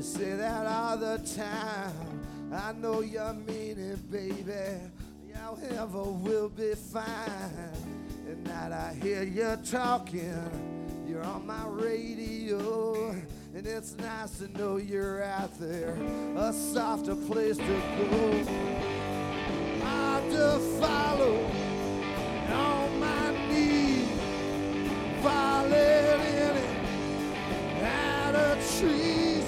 You say that all the time. I know you mean it, baby. However, we'll be fine. And now I hear you talking. You're on my radio. And it's nice to know you're out there. A softer place to go. Hard to follow. On my knees. Falling in it. Out of trees.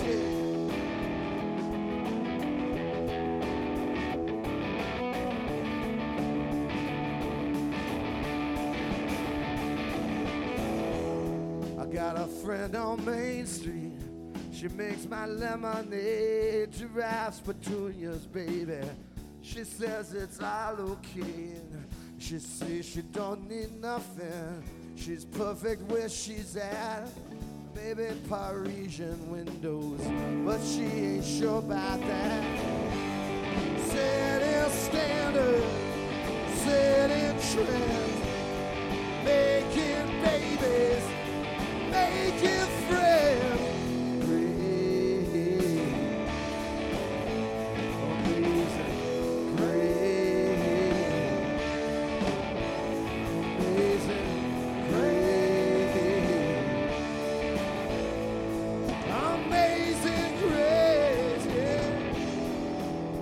Got a friend on Main Street. She makes my lemonade. Drives petunias, baby. She says it's all okay. She says she don't need nothing. She's perfect where she's at. Maybe Parisian windows, but she ain't sure about that. Setting standards, setting trends, making babies, making friends. Great, amazing, great, amazing, great, amazing grace. Yeah.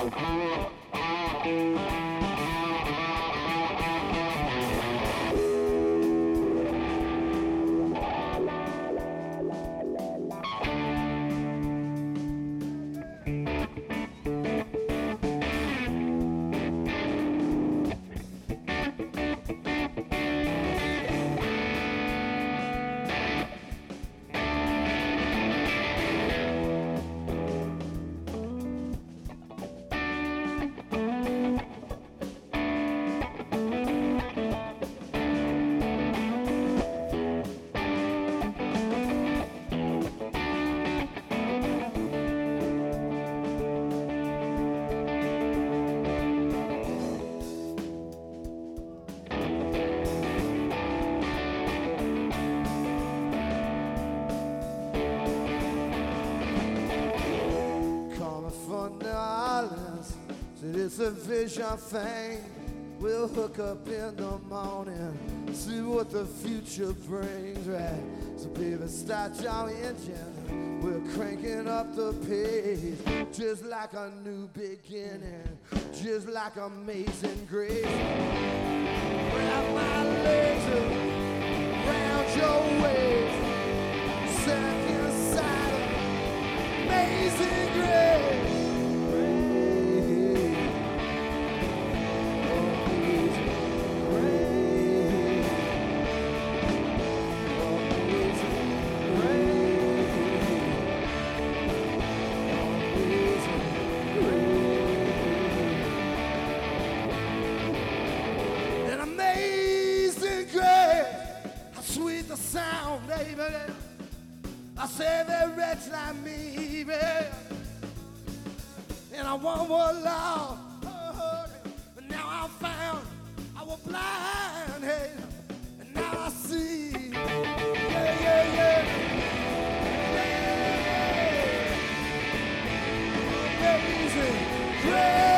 It's a vision thing. We'll hook up in the morning, see what the future brings, right? So baby, start your engine. We're cranking up the pace, just like a new beginning, just like Amazing Grace. Wrap my legs around your waist, second side of Amazing Grace. Sound, baby. I say they're wretch like me, baby. And I want more love. But now I'm found, I was blind, hey. And now I see. Yeah, yeah, yeah. Yeah. Amazing grace.